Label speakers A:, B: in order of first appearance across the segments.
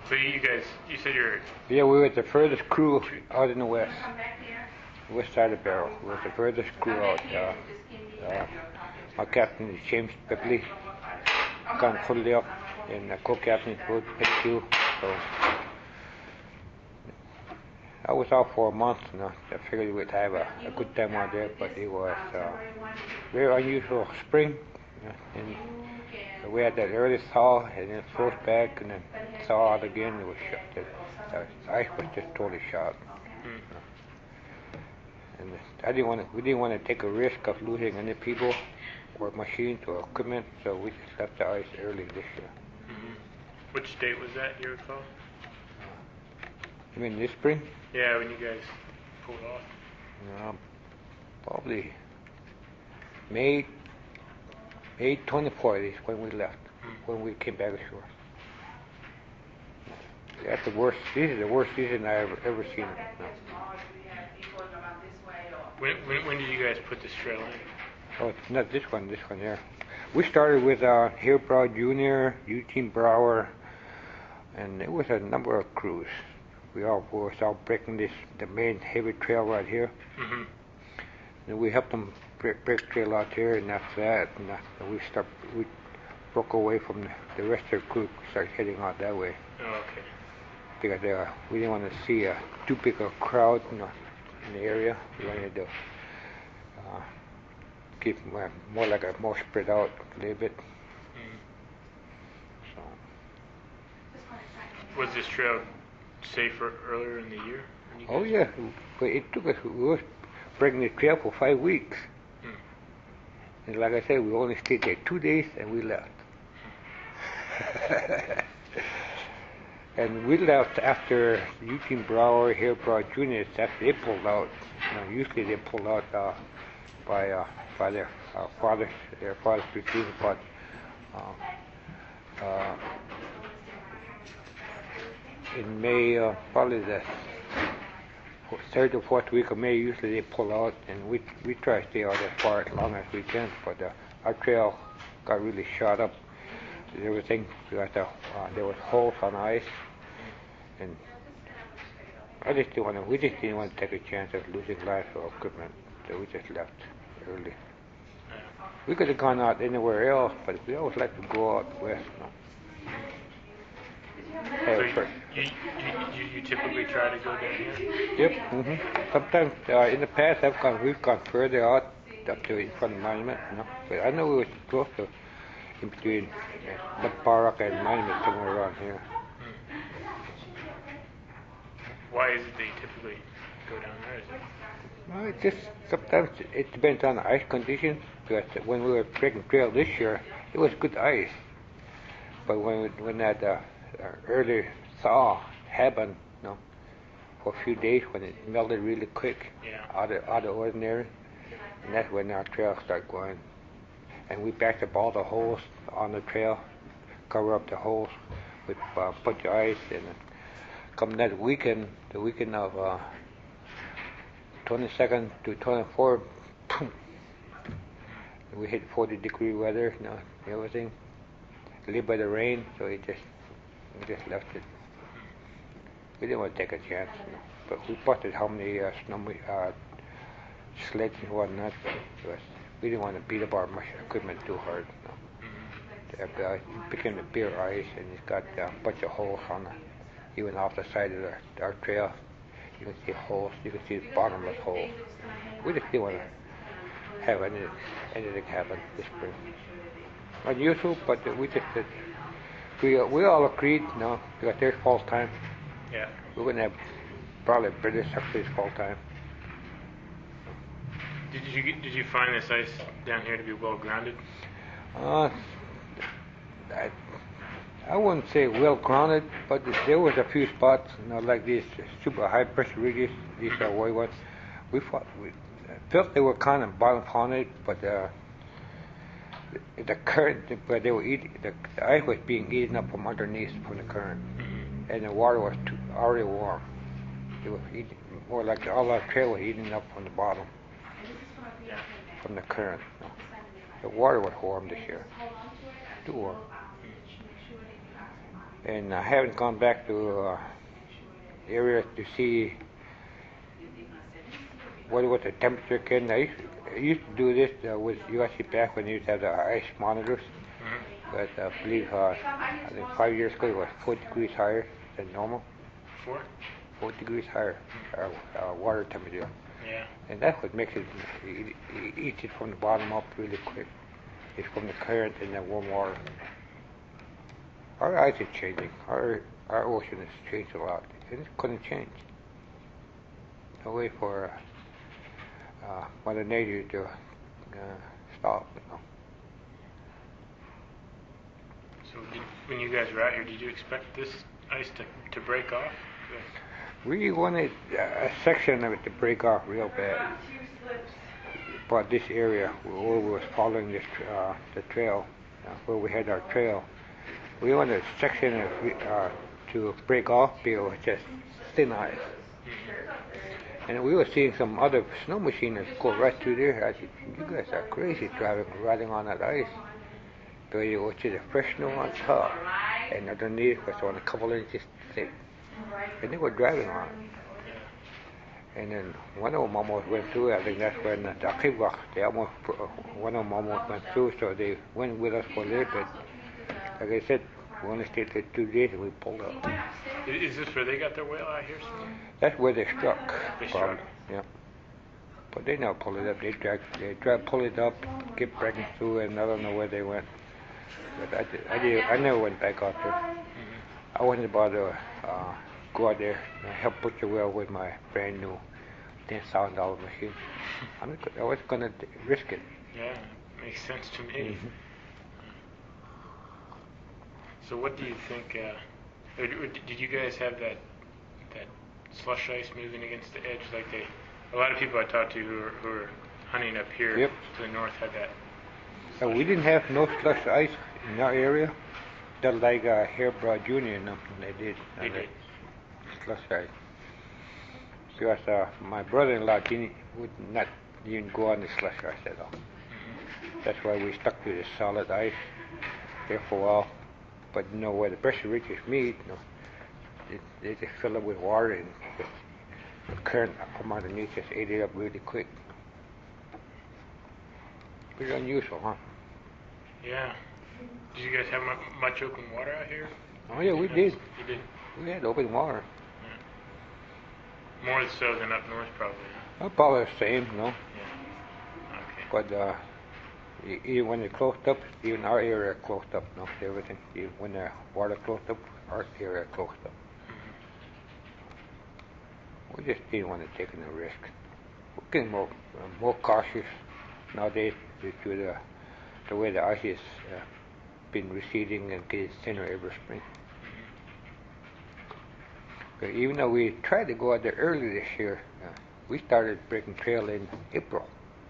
A: So you guys, you said you're...
B: Yeah, we were the furthest crew out in the west side of Barrow. We were the furthest crew out. Our captain is James Bibley, gone fully up, and co-captain is Wood Pettigrew. So I was out for a month, and I figured we'd have a good time out there, but it was very unusual spring, and we had that early thaw, and then froze back, and then thaw out again. It was shut. The ice was just totally shot. And we didn't want to take a risk of losing any people or machines or equipment, so we just left the ice early this year.
A: Mm-hmm. Which date was that, you recall?
B: You mean this spring?
A: Yeah, when you guys pulled off.
B: Probably May 24th is when we left, when we came back ashore. That's the worst. This is the worst season I've ever seen. No.
A: When did you guys put this trail in?
B: Oh, not this one here. We started with Hillbrow Jr., Eugene Brower, and it was a number of crews. We all was out breaking the main heavy trail right here.
A: Mm-hmm.
B: And we helped them break trail out here, and after that, we broke away from the rest of the crew, started heading out that way.
A: Oh, okay.
B: Because we didn't want to see too big a crowd in the area. We wanted to keep more like a more spread out a little bit. So.
A: Was this trail safer earlier in the year?
B: Oh yeah, but it took us. We were breaking the trail for 5 weeks, and like I said, we only stayed there 2 days, and we left. And we left after Eugene Brower, Hillbrow Jr. After they pulled out. Usually they pulled out by their fathers routine, but in May, probably the third or fourth week of May, usually they pull out, and we try to stay out as far as long as we can. But our trail got really shot up. Everything there was holes on ice, and we just didn't want to take a chance of losing lives or equipment, so we just left early. We could have gone out anywhere else, but we always like to go out west.
A: So you typically try to go down here?
B: Yep. Mm-hmm. Sometimes in the past we've gone further out up to in front of Monument, but I know we were close to in between Barrock and Monument, somewhere around here.
A: Why is it that you typically go down there? Is it?
B: Well, it just sometimes it depends on the ice conditions. Because when we were breaking trail this year, it was good ice. But when that early thaw happened, for a few days when it melted really quick, out of ordinary, and that's when our trail started going. And we backed up all the holes on the trail, cover up the holes with a bunch of ice, and come that weekend, the weekend of 22nd to 24th, we hit 40-degree weather, everything. Lived by the rain, so we just left it. We didn't want to take a chance, but we busted how many sleds and whatnot, but we didn't want to beat up our equipment too hard. It became a bare ice, and it's got a bunch of holes even off the side of our trail. You can see holes. You can see the bottomless holes. We just didn't want to have anything happen this spring. Unusual, but we just did. We all agreed, because there's fall time.
A: Yeah.
B: We're going to have probably British success fall time.
A: Did you find this ice down here to be well grounded?
B: I wouldn't say well grounded, but there was a few spots, like these super high pressure ridges. These are white ones. We felt they were kind of bottom haunted, but the current where they were eating, the ice was being eaten up from underneath from the current, and the water was already warm. It was eating more like all our trail was eating up from the bottom, from the current. The water was warm this year, too warm. and I haven't gone back to area to see what was the temperature can. I used to do this with USC back when you used to have the ice monitors, but I believe I think 5 years ago it was 4 degrees higher than normal. 4 degrees higher water temperature.
A: Yeah.
B: And that's what makes it eats it from the bottom up really quick. It's from the current and the warm water. Our ice is changing. Our ocean has changed a lot, and it's going to change. No way for Mother Nature to stop. You know.
A: So when you guys were out here, did you expect this ice to break off?
B: We wanted a section of it to break off real bad. But this area where we was following this the trail, where we had our trail, we wanted a section of to break off because it was just thin ice. And we were seeing some other snow machiners go right through there. I said, you guys are crazy riding on that ice. Because it was just a fresh snow on top, and underneath was on a couple inches thick. And they were driving on it. And then one of them almost went through. I think that's when the Akibak, one of them almost went through, so they went with us for a little bit. Like I said, we only stayed there 2 days and we pulled up.
A: Is this where they got their whale out here?
B: That's where they struck.
A: They struck?
B: Yeah. But they never pulled it up. They tried to pull it up, kept breaking through, and I don't know where they went. But I never went back out there. I wasn't about to go out there and help put the well with my brand new $10,000 machine. I was going to risk it.
A: Yeah, makes sense to me. So what do you think, did you guys have that slush ice moving against the edge like a lot of people I talked to who are hunting up here to the north had that?
B: We didn't have no slush ice in our area. Just like Hairbrow Jr. and them, they did.
A: They did.
B: Slush ice. Because my brother-in-law would not even go on the slush ice at all. That's why we stuck to the solid ice there for a while. But you know where the pressure ridges meet, you know, they just fill up with water and the current from underneath just ate it up really quick. Pretty unusual, huh?
A: Yeah. Did you guys have much open water out here?
B: Oh yeah, we did.
A: You did?
B: We had open water.
A: Yeah. More so than up north, probably.
B: About the same, you know.
A: Yeah. Okay.
B: But even when it closed up, even our area closed up, you know, everything. Even when the water closed up, our area closed up. We just didn't want to take any risk. We're getting more cautious nowadays due to the way the ice has been receding and getting thinner every spring. But even though we tried to go out there early this year, we started breaking trail in April.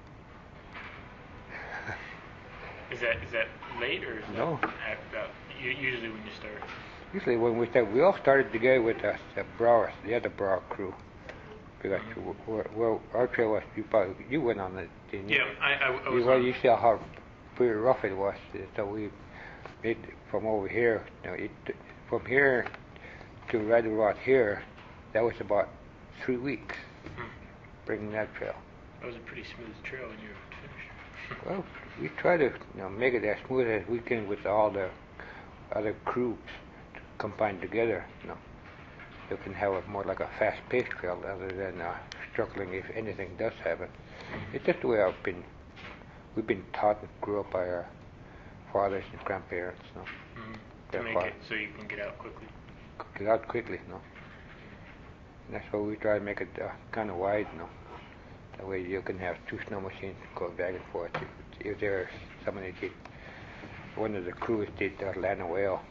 A: Is that late or is
B: No.
A: that usually when you start?
B: Usually when we start, we all started together with the other Brower crew. Because well, our trail was, you went on it, didn't you?
A: Yeah, I was.
B: You saw how pretty rough it was. So we made from over here, you know, from here to right about here, that was about 3 weeks, bringing that trail.
A: That was a pretty smooth trail when you were finished.
B: Well, we try to make it as smooth as we can with all the other crews combined together. You can have a more like a fast-paced trail rather than struggling if anything does happen. It's just the way we've been taught and grew up by our fathers and grandparents.
A: To make it so you can get out quickly.
B: Get out quickly, And that's why we try to make it kind of wide, That way you can have 2 snow machines going back and forth. If there's somebody one of the crews did land a whale.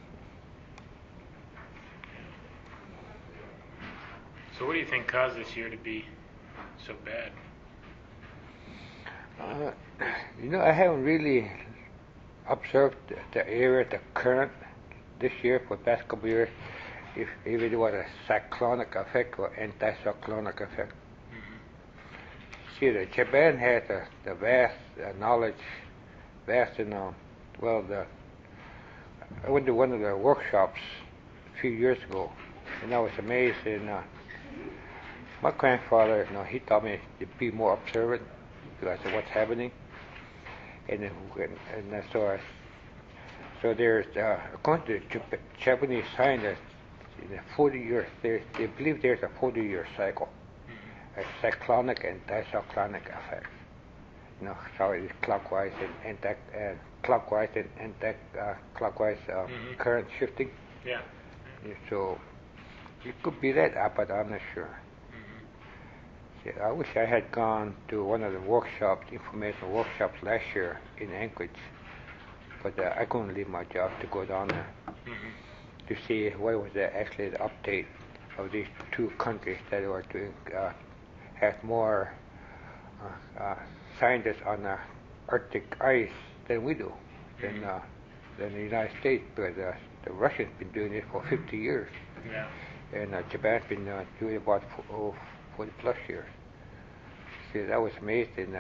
A: So what do you think caused this year to be so bad?
B: I haven't really observed the area, the current this year for the past couple of years, if it was a cyclonic effect or anticyclonic effect. See, Japan has the vast knowledge, I went to one of the workshops few years ago, and I was amazed. And my grandfather, he taught me to be more observant because of what's happening. And so there's according to Japanese scientists, in a 40 years, they believe there's a 40-year cycle, a cyclonic and dicyclonic effect. So it's clockwise and anti-clockwise and anti-clockwise current shifting.
A: Yeah.
B: So it could be that, but I'm not sure. Yeah, I wish I had gone to one of the workshops, informational workshops last year in Anchorage, but I couldn't leave my job to go down there to see what was actually the update of these two countries that were doing have more scientists on the Arctic ice than we do, than the United States, because the Russians been doing it for 50 years.
A: Yeah.
B: And Japan's been doing it about 40 plus years. See, that was amazing.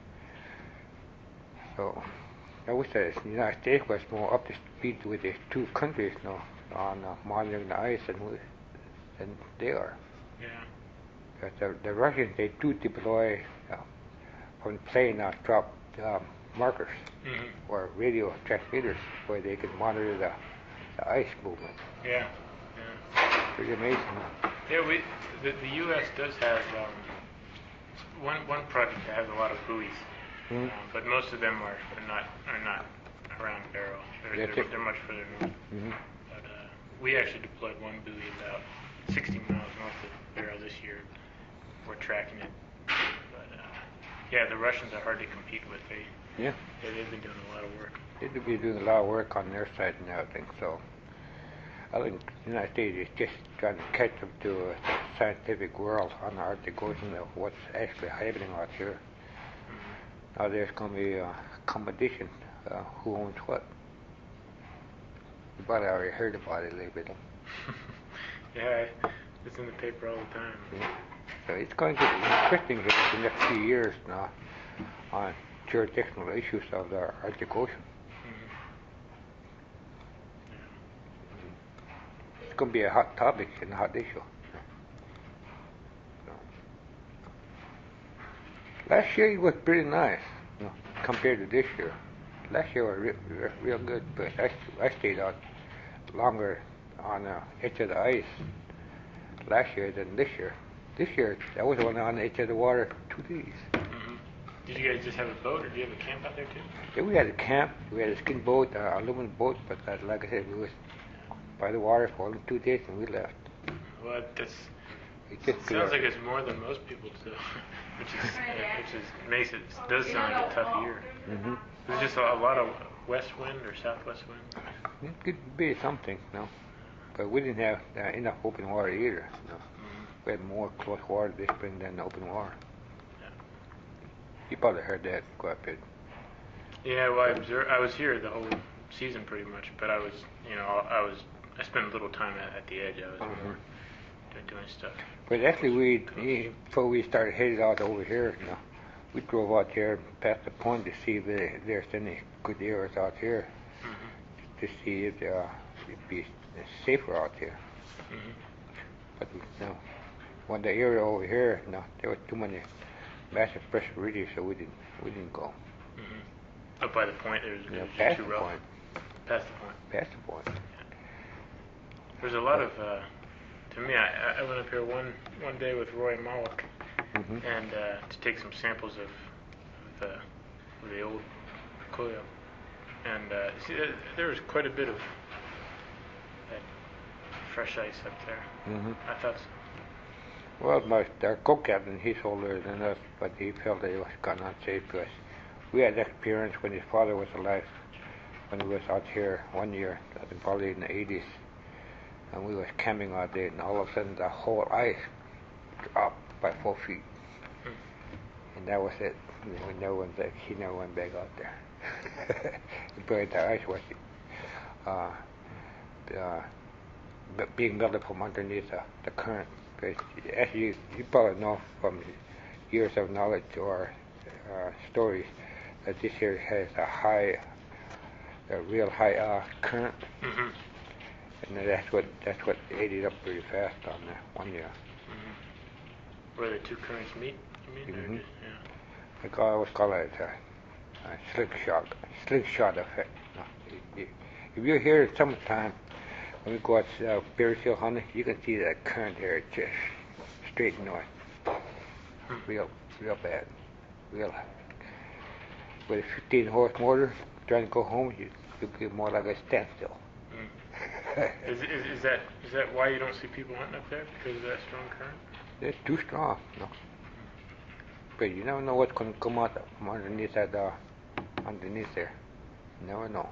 B: So I wish that the United States was more up to speed with these two countries now on monitoring the ice than they are.
A: Yeah.
B: Because the Russians, they do deploy from plane drop markers or radio transmitters where they can monitor the ice movement.
A: Yeah.
B: Pretty amazing.
A: Yeah, the U.S. does have one project that has a lot of buoys, but most of them are not around Barrow. They're much further north. But we actually deployed one buoy about 60 miles north of Barrow this year. We're tracking it. But yeah, the Russians are hard to compete with. They've been doing a lot of work.
B: They've been doing a lot of work on their side and everything. So I think the United States is just trying to catch up to the scientific world on the Arctic Ocean of what's actually happening out here. Now there's going to be a competition, who owns what. You probably already heard about it a little bit.
A: Yeah, it's in the paper all the time.
B: Yeah. So it's going to be interesting here in the next few years now on jurisdictional issues of the Arctic Ocean. It's going to be a hot topic and a hot issue. Last year it was pretty nice, compared to this year. Last year was real good, but I stayed out longer on the edge of the ice last year than this year. This year, I was on the edge of the water 2 days.
A: Did you guys just have a boat, or do you have a camp out there too?
B: Yeah, we had a camp. We had a skin boat, aluminum boat, but like I said, we was by the water for only 2 days and we left.
A: Well,
B: It
A: sounds like it's more than most people do, which makes it does sound like a tough year. There's just a lot of west wind or southwest wind.
B: It could be something, but we didn't have enough open water either. We had more close water this spring than open water.
A: Yeah.
B: You probably heard that quite a bit.
A: Yeah, well, I was here the whole season pretty much, but I spent a little time at the edge. I was more doing stuff.
B: But actually, before we started headed out over here, we drove out here past the point to see if there's any good areas out here, to see if it'd be safer out here. But when the area over here, there were too many massive pressure ridges, so we didn't go.
A: Up by the point, it was
B: past
A: too
B: the
A: rough.
B: point.
A: Past the point.
B: Past the point.
A: There's a lot of. To me, I went up here one day with Roy Malik, and to take some samples of the old Coyo, and see, there was quite a bit of that fresh ice up there. I thought so.
B: Well, our co-captain, he's older than us, but he felt that it was kind of unsafe because we had experience when his father was alive, when he was out here one year, I think probably in the 80s, and we was camping out there, and all of a sudden the whole ice dropped by 4 feet, and that was it. He never went back out there. But the ice was being melted from underneath the current. Because as you probably know from years of knowledge or stories, that this here has a real high current, And that's what ate it up pretty fast on that one year.
A: Where the two currents meet, you mean? Or just, yeah.
B: I always call it a slingshot effect. No, if you're here in summertime, when we go out Berry Hill hunting, you can see that current there just straight north. Real bad. Real. With a 15-horse motor, trying to go home, you'd be more like a standstill.
A: Is that why you don't see people hunting up there? Because of that strong current?
B: They're too strong, no. But you never know what's going to come out from underneath that, underneath there. You never know.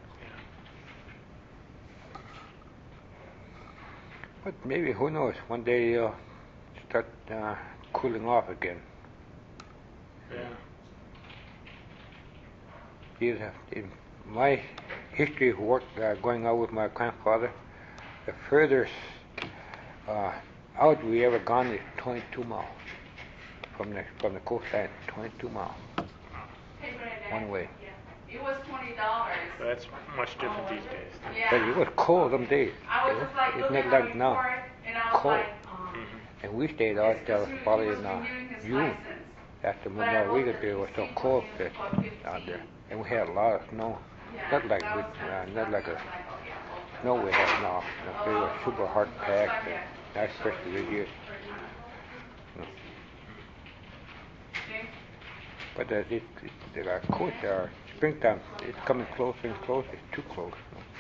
B: But maybe, who knows, one day you'll start cooling off again.
A: Yeah.
B: In my history of work going out with my grandfather, the furthest out we ever gone is 22 miles from the coastline. 22 miles one way.
C: It was $20.
A: So that's much different these days.
C: Yeah.
B: But it was cold them days.
C: I was just like
B: It's
C: looking
B: not
C: at
B: like
C: the
B: now.
C: report, and I was
B: Cold.
C: like,
B: And we stayed out till probably in June.
C: license.
B: After
C: But I
B: Memorial
C: wrote
B: Day, it was so
C: the
B: cold
C: receipt
B: that
C: for 15.
B: out there, and we had a lot of snow.
C: Yeah,
B: Not like
C: that
B: we,
C: was kind of
B: not like a
C: like, okay, well,
B: snow we have now. They were super hard packed, and that's especially this year.
C: okay.
B: But the coast, springtime, it's coming closer and closer. It's too close.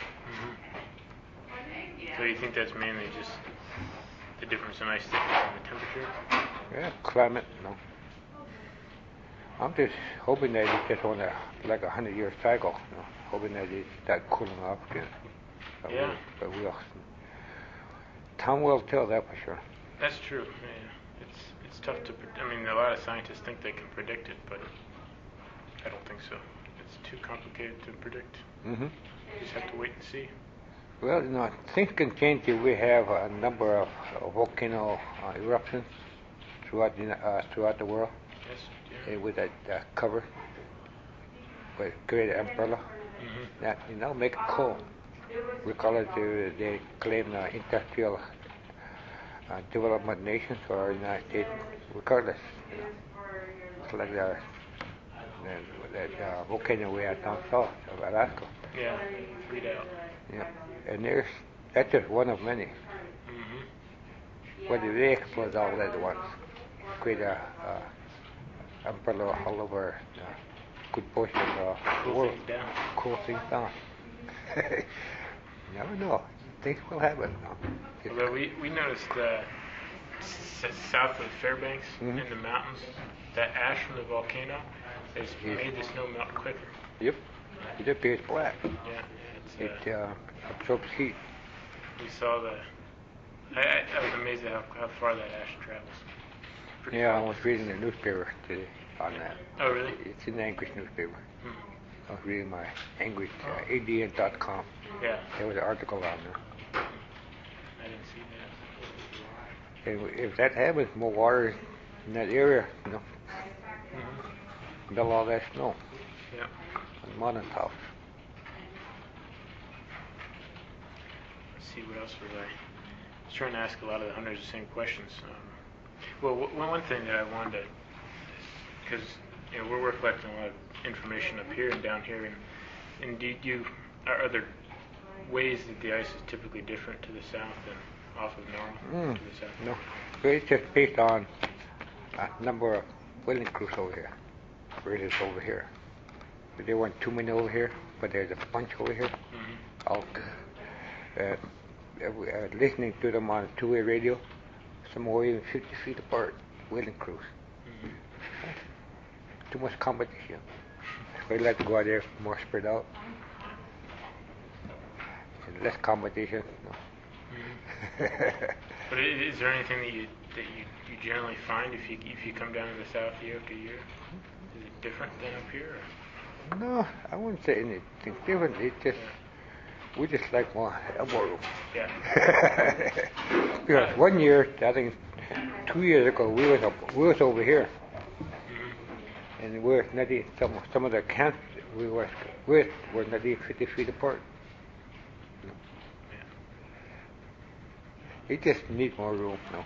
A: So you think that's mainly just the difference in ice thickness and the temperature?
B: Yeah, climate, no. I'm just hoping that it's just on like 100-year cycle, hoping that it start cooling off again.
A: Yeah.
B: But time will tell that for sure.
A: That's true. Yeah. It's tough to. I mean, a lot of scientists think they can predict it, but I don't think so. It's too complicated to predict.
B: Mm-hmm.
A: You just have to wait and see.
B: Well, things can change if we have a number of volcano eruptions throughout the world.
A: Yes. Yeah.
B: With that cover, with great umbrella, that make it cold. We call it they claim industrial development nations or United States, regardless. It's like that volcano we had down south of Alaska.
A: Yeah. Freed out.
B: Yeah, and that's just one of many. But if they explode all at once, create umbrella all over good portion of the world. Cool things down. You never know. Things will happen.
A: Although we noticed south of Fairbanks in the mountains, that ash from the volcano has made the snow melt quicker.
B: Yep. It appears black.
A: Yeah.
B: It absorbs heat.
A: We saw I was amazed at how far that ash travels. Pretty
B: I
A: far.
B: was reading the newspaper today on that.
A: Oh, really?
B: It's in the Anchorage newspaper. I was reading my Anchorage, ADN.com.
A: Yeah.
B: There was an article on there.
A: I didn't see that.
B: And if that happens, more water in that area, melt all that snow.
A: Yeah.
B: On mountaintops.
A: Let's see, what else was I was trying to ask a lot of the hunters the same questions. Well, one thing that I wanted to, because we're collecting a lot of information up here and down here, and are there ways that the ice is typically different to the south than off of Normal to the south?
B: No, but it's just based on a number of whaling crews over here. Raiders over here. But there weren't too many over here, but there's a bunch over here. All listening to them on two-way radio, some were even 50 feet apart, whaling crews. Too much competition. We like to go out there more spread out. And less competition.
A: But is there anything that you generally find if you come down to the south year after year? Is it different than up here? Or?
B: No, I wouldn't say anything different. It's just we just like more elbow room.
A: Yeah.
B: Because one year, I think 2 years ago, we was over here, and we were not even, some of the camps we were with were not even 50 feet apart. It just needs more room, no.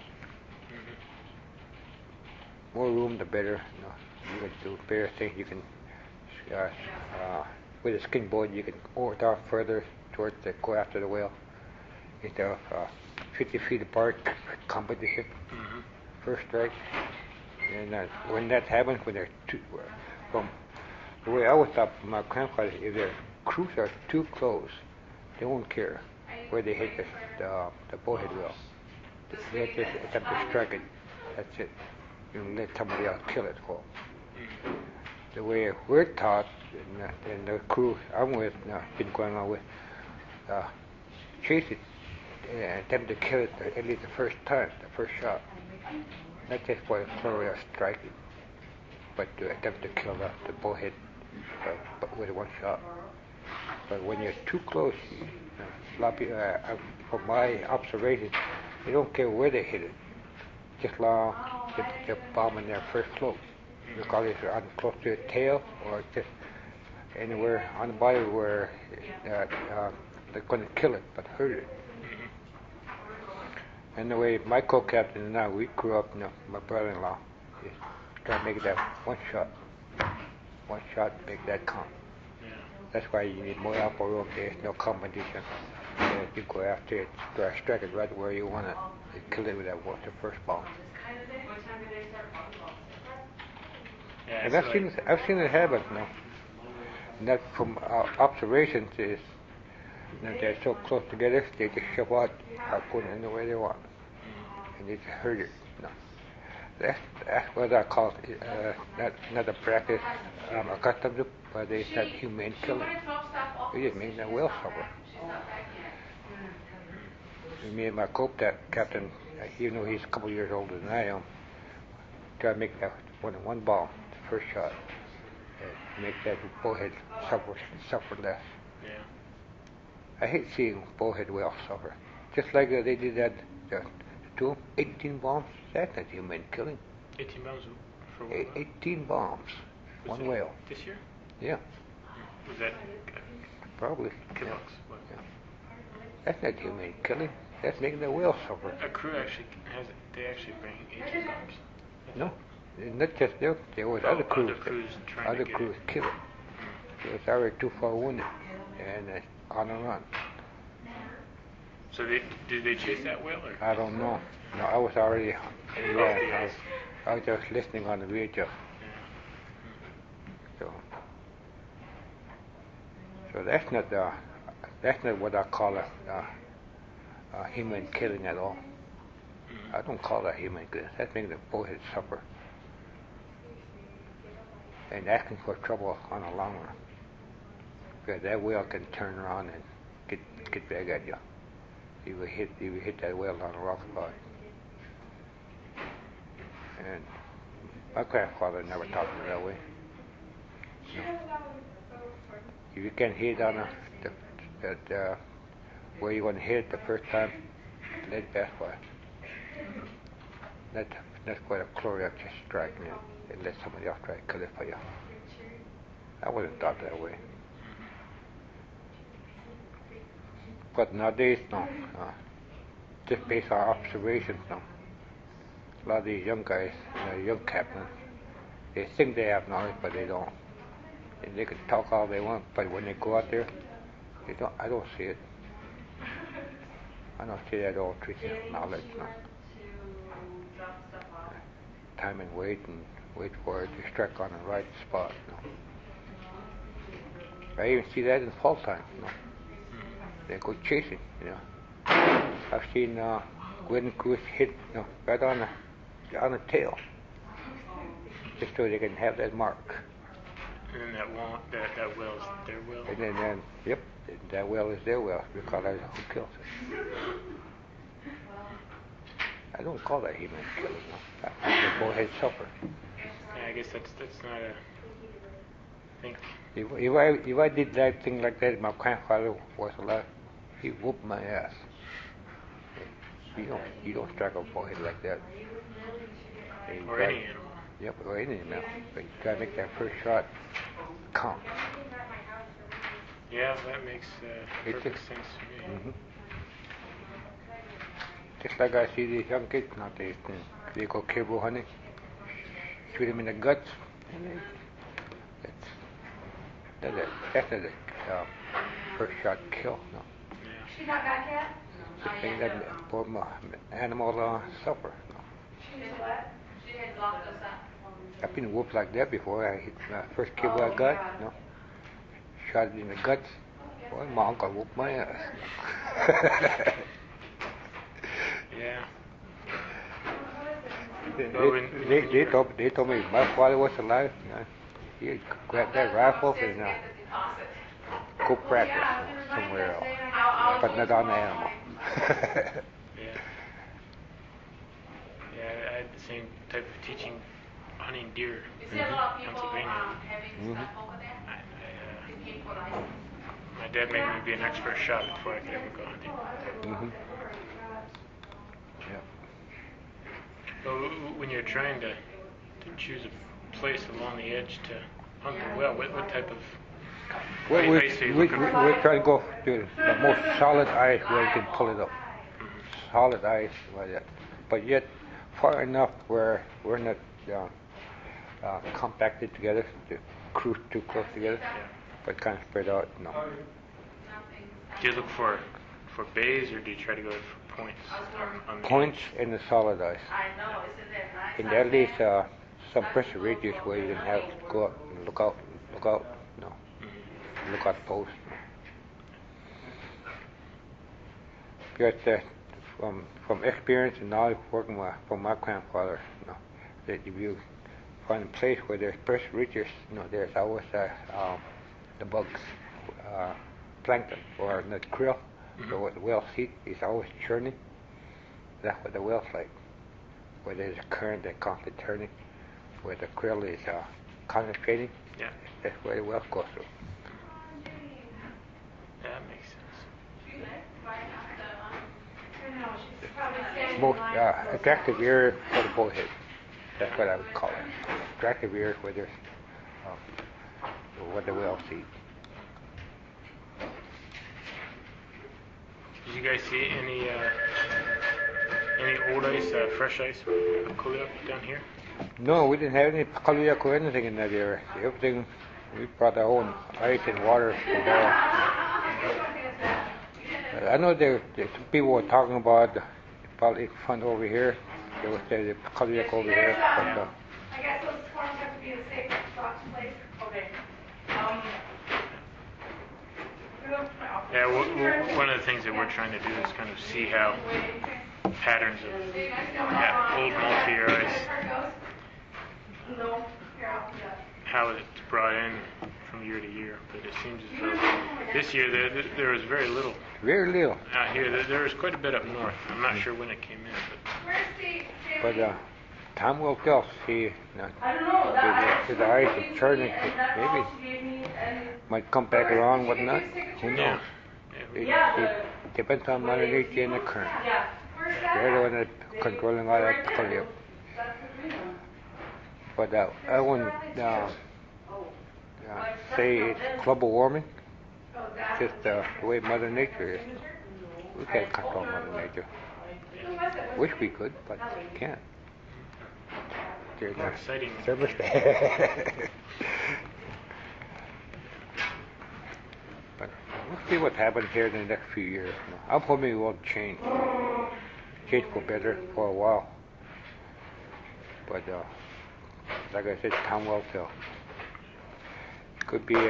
B: More room, the better. No, you can do better things. You can, with a skin board, you can go it off further towards the go after the whale. Instead of 50 feet apart competition, first strike. And when that happens, when they're too, from the way I always thought from my grandfather, if their crews are too close, they won't care where they hit the bowhead whale. They just attempt to strike it. That's it. You let somebody else kill it for. The way we're taught, and the crew I'm with, been going on with, chase it and attempt to kill it at least the first time, the first shot. Not just for the glory of striking, but to attempt to kill the bowhead with one shot. But when you're too close, a lot of people, from my observation, they don't care where they hit it. Just long the bomb in their first slope. Because it's on close to the tail or just anywhere on the body where they're going to kill it but hurt it. And the way my co-captain and I, we grew up, my brother-in-law, just try to make that one shot, make that count. That's why you need more upper room. There's no competition. You go after it, strike it right where you want it, you kill it with the first bomb.
A: Yeah,
B: And I've seen it happen, And that from observations is that they're so close together, they just shove out harpoon in the way they want, and they just hurt it. That's what I call not a practice I'm accustomed to, but it's not humane killing. It just makes that whale suffer. Me and my co-captain, even though he's a couple years older than I am, try to make that one bomb, the first shot, and make that bowhead suffer less.
A: Yeah.
B: I hate seeing bowhead whales suffer. Just like they did that to 18 bombs. That's not human killing.
A: 18 bombs for what?
B: 18 bombs.
A: Was
B: One whale.
A: This year?
B: Yeah.
A: Was that
B: Probably.
A: killings?
B: Yeah. Yeah. That's not human killing. That's making the whale suffer.
A: A crew actually they actually bring 18 bombs.
B: No. Not just there. There was other crews.
A: Other crews
B: kill it. It was already too far wounded. And on and on.
A: So did they chase that whale? Or?
B: I don't know. No, I was already. I was just listening on the radio. So that's not what I call a human killing at all. I don't call that human killing. That's making the bowhead suffer and asking for trouble on the long run. Because that whale can turn around and get back at you. You will hit that whale on a rough spot. And my grandfather never taught me that way. No. If you can hit on where you want to hit it the first time, let it pass by. That's quite a glory of just striking it and let somebody else try to kill it for you. I wasn't taught that way. But nowadays, no. Just based on observations, no. A lot of these young guys, young captains, they think they have knowledge, but they don't. And they can talk all they want, but when they go out there, I don't see it. I don't see that all treating knowledge, no. Time and wait for it to strike on the right spot, no. I even see that in fall time, no. They go chasing, I've seen Gwen Goose hit, right on the tail, just so they can have that mark.
A: And then that whale's their whale?
B: And then, yep, that whale is their whale, because that's who kills it. I don't call that human killing, no. The bowhead suffer.
A: Yeah, I guess that's not a thing.
B: If I did that thing like that, my grandfather was alive, he whooped my ass. You don't strike a bowhead like that.
A: Or any animal.
B: Yep, or any animal. But you try to make that first shot count.
A: Yeah, that makes perfect sense to me.
B: Mm-hmm. Just like I see these young kids now, they go caribou hunting, shoot them in the guts, and that's a first shot kill. No,
C: She's not back yet?
B: the thing that poor animal suffer. No.
C: She's what? She had locked us up.
B: I've been whooped like that before. I hit my first caribou I got, no, shot it in the guts. Boy, my uncle whooped my ass.
A: Yeah.
B: They told me my father was alive. He grabbed that rifle and go practice somewhere else, but not on the animal.
A: Yeah. Yeah, I had the same type of teaching, hunting deer
C: You
A: in
C: see a lot of people
A: Pennsylvania.
C: having stuff over there? The people like.
A: My dad made me be an expert shot before I could ever go hunting.
B: Mm-hmm. Yeah.
A: But when you're trying to choose a place along the edge to hunt the whale, what type of
B: Well,
A: ice are you looking for?
B: we're trying to go to the most solid ice where you can pull it up. Solid ice like that. But yet far enough where we're not compacted together, to cruise too close together, but kind of spread out. No.
A: Do you look for bays or do you try to go for points on the
B: Points
A: edge?
B: in the solid ice.
C: I know, isn't that nice?
B: And at least some pressure ridges where you can have to go up and look out, no. Look out post. Because from experience and knowledge working from my grandfather, you know, that if you find a place where there's pressure ridges, you know, there's always the bugs, plankton or the krill, so what the whales eat is always churning. That's what the whales like. Where there's a current that's constantly turning, where the krill is concentrating,
A: Yeah.
B: that's where the whales go through.
A: Yeah, that makes sense.
B: Most attractive area for the bullhead. That's what I would call it. Attractive area where there's what the whales eat.
A: Did you guys see any old ice, fresh ice, Kuliak down here?
B: No, we didn't have any Kaluyak or anything in that area. Everything, we brought our own ice and water from there. I know there some people were talking about probably fund over here. They would say the Kaluyak over here, but
C: I guess those forms have to be in a safe box place. Okay.
A: Yeah, one of the things that we're trying to do is kind of see how patterns of old multi-year ice, how it's brought in from year to year. But it seems as though this year there was very little
B: very little.
A: out here. There was quite a bit up north. I'm not sure when it came in,
B: But Tom will tell. See,
C: I don't know.
B: the ice is turning. Maybe might come back around, whatnot. Who knows?
A: Yeah.
B: It depends on Mother Nature and the current. They're the one that's controlling all that Kaluyak. But I wouldn't say it's global warming. It's just the way Mother Nature is. We can't control Mother Nature. Wish we could, but can't. There's no
A: Exciting.
B: thermostat. But we'll see what happens here in the next few years. I'm hoping it won't change. Change for better for a while. But like I said, time will tell. Could be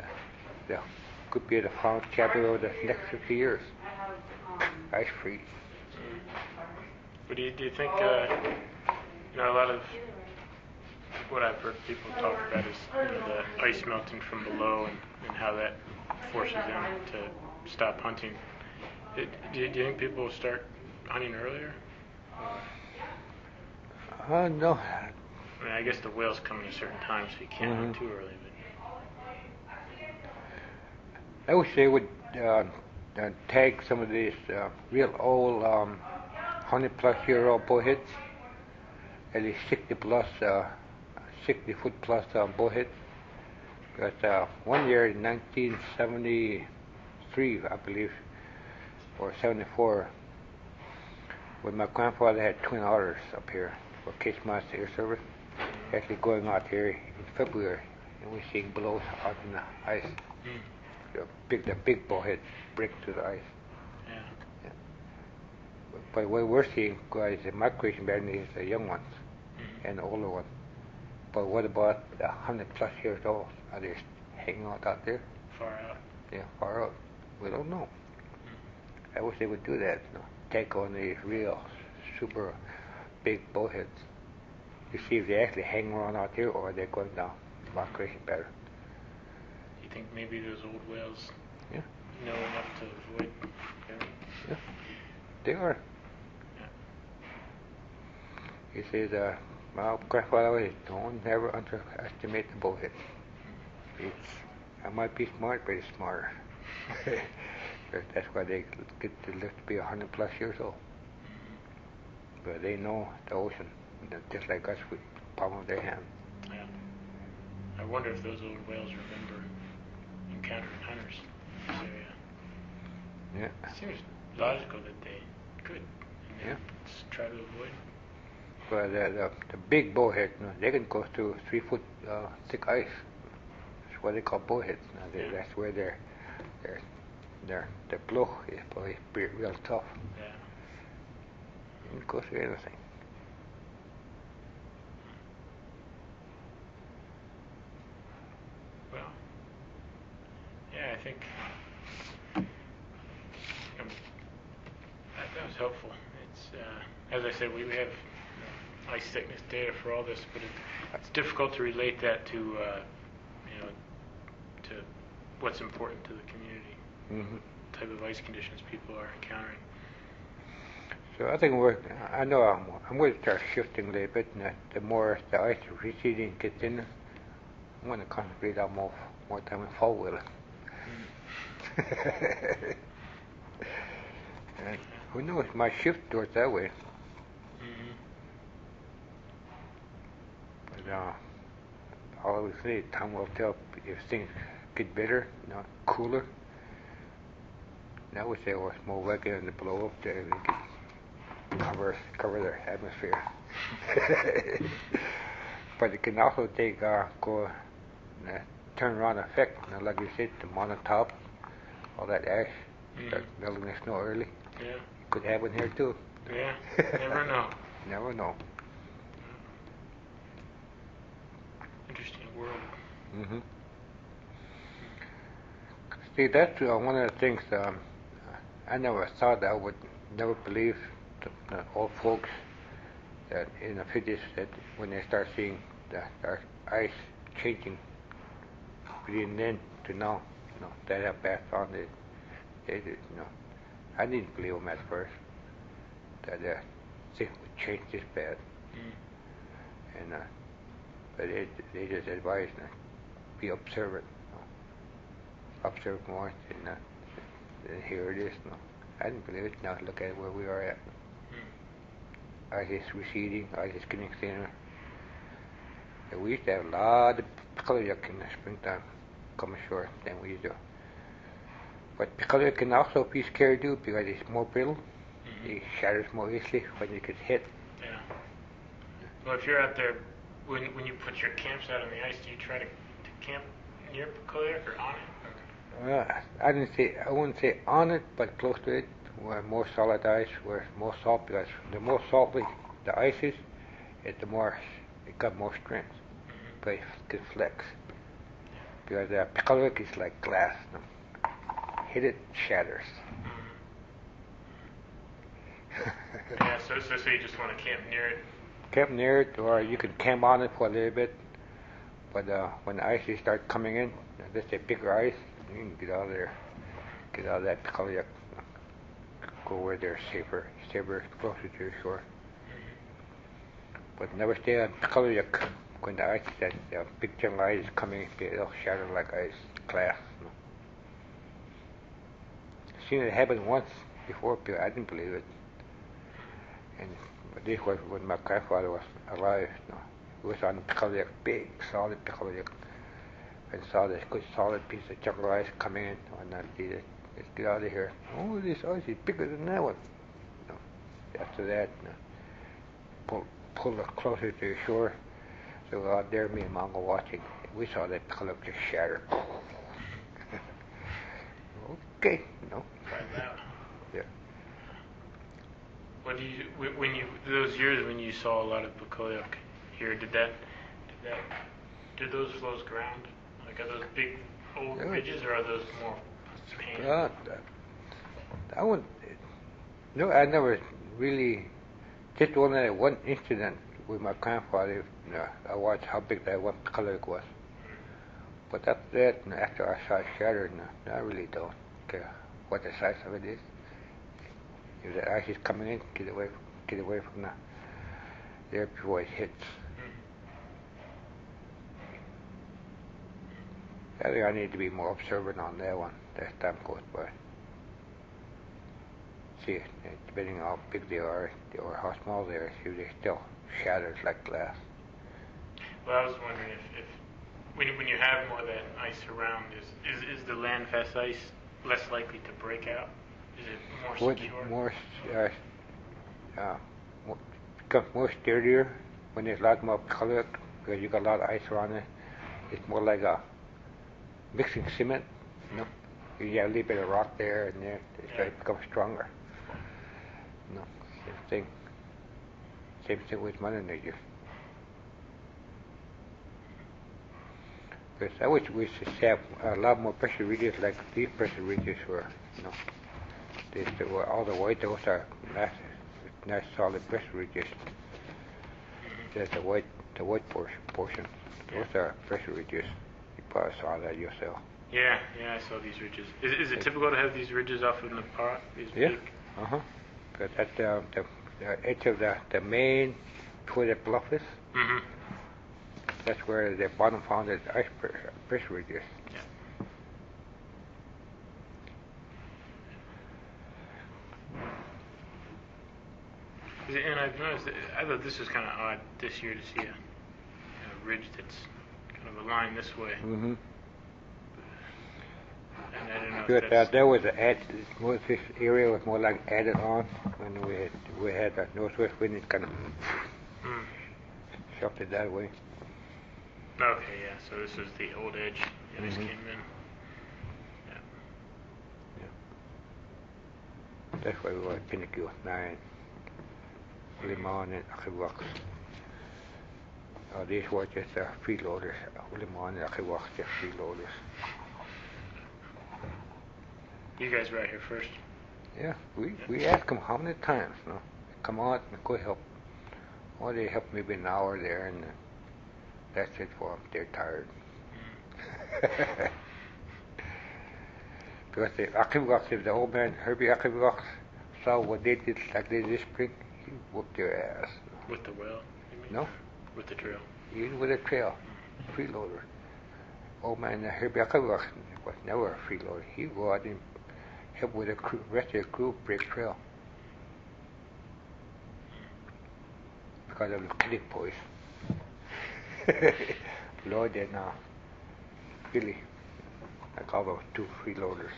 B: the final chapter of the next 50 years. Ice free.
A: But do you think, a lot of what I've heard people talk about is the ice melting from below and how that forces them to stop hunting. Do you think people will start hunting earlier?
B: No.
A: I mean, I guess the whales come at a certain time, so you can't hunt too early. But
B: I wish they would tag some of these real old 100-plus-year-old bullheads, at least 60-foot-plus bullheads. Because one year in 1973, I believe, or 74, when my grandfather had twin otters up here for Case Master Air Service, actually going out here in February, and we're seeing blows out in the ice.
A: Mm.
B: The big bowheads break through the ice.
A: Yeah.
B: But what we're seeing, guys, the migration pattern is the young ones
A: Mm.
B: and the older ones. But what about the 100+ years old? Are they hanging out there?
A: Far out.
B: Yeah, far out. We don't know.
A: Mm.
B: I wish they would do that. Take on the real super big bowheads to see if they actually hang around out there or they're going down migration pattern.
A: You think maybe those old whales
B: Yeah.
A: know enough to avoid them?
B: Yeah, they are.
A: Yeah.
B: He says, my grandfather always don't never underestimate the bowhead. I might be smart, but it's smarter. That's why they get to live to be 100+ years old. But they know the ocean, just like us with the palm of their hand.
A: Yeah. I wonder if those old whales remember encountering hunters in this area.
B: Yeah.
A: It seems logical that they could, and then try to avoid.
B: But the big bowhead, they can go through 3-foot thick ice. That's what they call bowheads. That's where their blow is probably real tough.
A: Yeah.
B: You can go through anything.
A: Well, yeah, I think that was helpful. It's as I said, we have ice thickness data for all this, but it's difficult to relate that to to what's important to the community.
B: Mm-hmm.
A: The type of ice conditions people are encountering.
B: So I think I know I'm going to start shifting a little bit, and the more the ice receding gets in, I'm going to concentrate on more time in fall weather. And who knows, might shift towards that way.
A: Mm-hmm.
B: But all I would say, time will tell if things get better, cooler. And I would say it was more regular to blow up there. They could cover their atmosphere. But it can also take turn around effect. Like you said, the monotop, all that ash, start melting the snow early.
A: Yeah.
B: It could happen here too.
A: Yeah. Never know.
B: Never know.
A: Interesting world.
B: Mm-hmm. See, that's one of the things I never thought I would never believe the old folks that in the 50s that when they start seeing the ice changing between then to now, that have passed on they did, I didn't believe them at first that things would change this bad. And but they just advised be observant, observe more, and here it is. I didn't believe it. Now look at where we are at. Ice is receding, ice is getting thinner. And we used to have a lot of pickleyak in the springtime come ashore than we used to. But pickleyak can also be scary too because it's more brittle. It shatters more easily when it gets hit.
A: Yeah. Well, if you're out there, when you put your camps out on the ice, do you try to camp near pickleyak or on it?
B: I wouldn't say on it, but close to it, where more solid ice, where it's more salt, because the more salty the ice is, the more it got more strength, but it can flex. Because pickleyak is like glass. Hit it, shatters.
A: Yeah, so you just want to camp near it?
B: Camp near it, or you can camp on it for a little bit. But when the ice starts coming in, let's say bigger ice, you can get out of there, get out of that pickleyak, go where they're safer, closer to the shore. But never stay on pickleyak when the ice, that big chunk of ice is coming, it'll shatter like ice, glass. Seen it happen once before, but I didn't believe it. But this was when my grandfather was alive. He was on a pickleyak, big, solid pickleyak, and saw this good solid piece of chunk of ice coming in. And I said, let's get out of here. Oh, this ice is bigger than that one. after that, pull it closer to the shore. So we're out there, me and Mom were watching. We saw that color just shatter. Okay, no.
A: Find out.
B: Yeah.
A: What do you when you those years when you saw a lot of Bukoyak here? Did those flows ground? Like are those big old
B: Yeah.
A: ridges or are those more painted?
B: That one, no, I never really, just one incident with my grandfather, I watched how big that one color was. But after that, after I saw it shattered, I really don't care what the size of it is. If the ice is coming in, get away from there before it hits. I think I need to be more observant on that one as time goes by. See, depending on how big they are or how small they are, see if they still shatters like glass.
A: Well, I was wondering if when you have more of that ice around, is the landfast ice less likely to break out? Is it more secure?
B: Becomes more sturdier when there's a lot more color because you got a lot of ice around it. It's more like a mixing cement. You know, you have a little bit of rock there and there. It becomes stronger. No, same thing with Mother Nature. Because I wish we should have a lot more pressure ridges like these pressure ridges were. All the white, those are nice solid pressure ridges. There's the white portion. Those are pressure ridges. You probably saw that yourself.
A: Yeah, I saw these ridges. Is it typical to have these ridges off in the park? These big?
B: Because that's the edge of the main, where the bluff is.
A: Mm-hmm.
B: That's where the bottom founded ice pressure ridges.
A: And I've noticed, I thought this was kind of odd this year to see a ridge that's kind of aligned this way.
B: Mm-hmm.
A: And I don't know
B: But
A: if that's...
B: there was this area was more like added on when we had that northwest wind. It kind of shoved it that way.
A: Okay, yeah. So this was the old edge. Yeah, this came in. Yeah.
B: That's why we were at Pinnacle 9, Limon and Akiwaks. These were just freeloaders. Limon and Akiwaks just freeloaders.
A: You guys were out here first.
B: Yeah, we asked them how many times, come out and go help. Or they help maybe an hour there, and that's it for them. They're tired. Because the Akiwaks, if the old man Herbie Akiwaks saw what they did like they did this spring, he whooped their ass.
A: With the well, you mean?
B: No.
A: With the trail.
B: Even with a trail, freeloader. Old man Herbie Akiwaks was never a freeloader. He'd go out and help with the rest of the crew break trail. Because of the Kinnick boys. Lord, they're now really, I call those two freeloaders.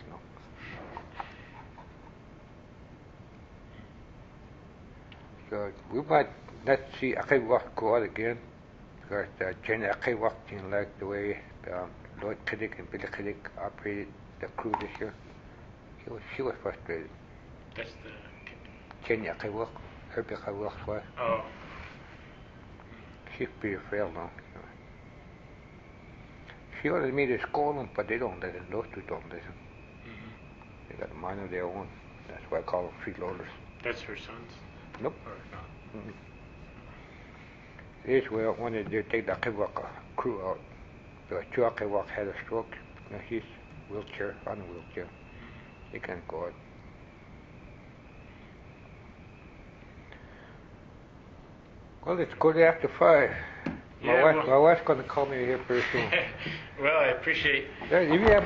B: So we might not see Akiwak go out again because Jenny Akiwak didn't like the way Lord Kinnick and Billy Kinnick operated the crew this year. She was frustrated.
A: That's the...
B: Jenny Akiwak, Herbie Akiwak's wife.
A: Oh.
B: She's pretty frail now. She wanted me to scold them, but they don't listen. Those two don't listen. They got a mind of their own. That's why I call them freeloaders.
A: That's her sons?
B: Nope.
A: Or not?
B: This way, when they take the Akiwak crew out, the two Akiwak had a stroke. Now she's on a wheelchair. They can't go out. Well, it's quarter after 5. My wife's going to call me here pretty soon.
A: Well, I appreciate...
B: If you have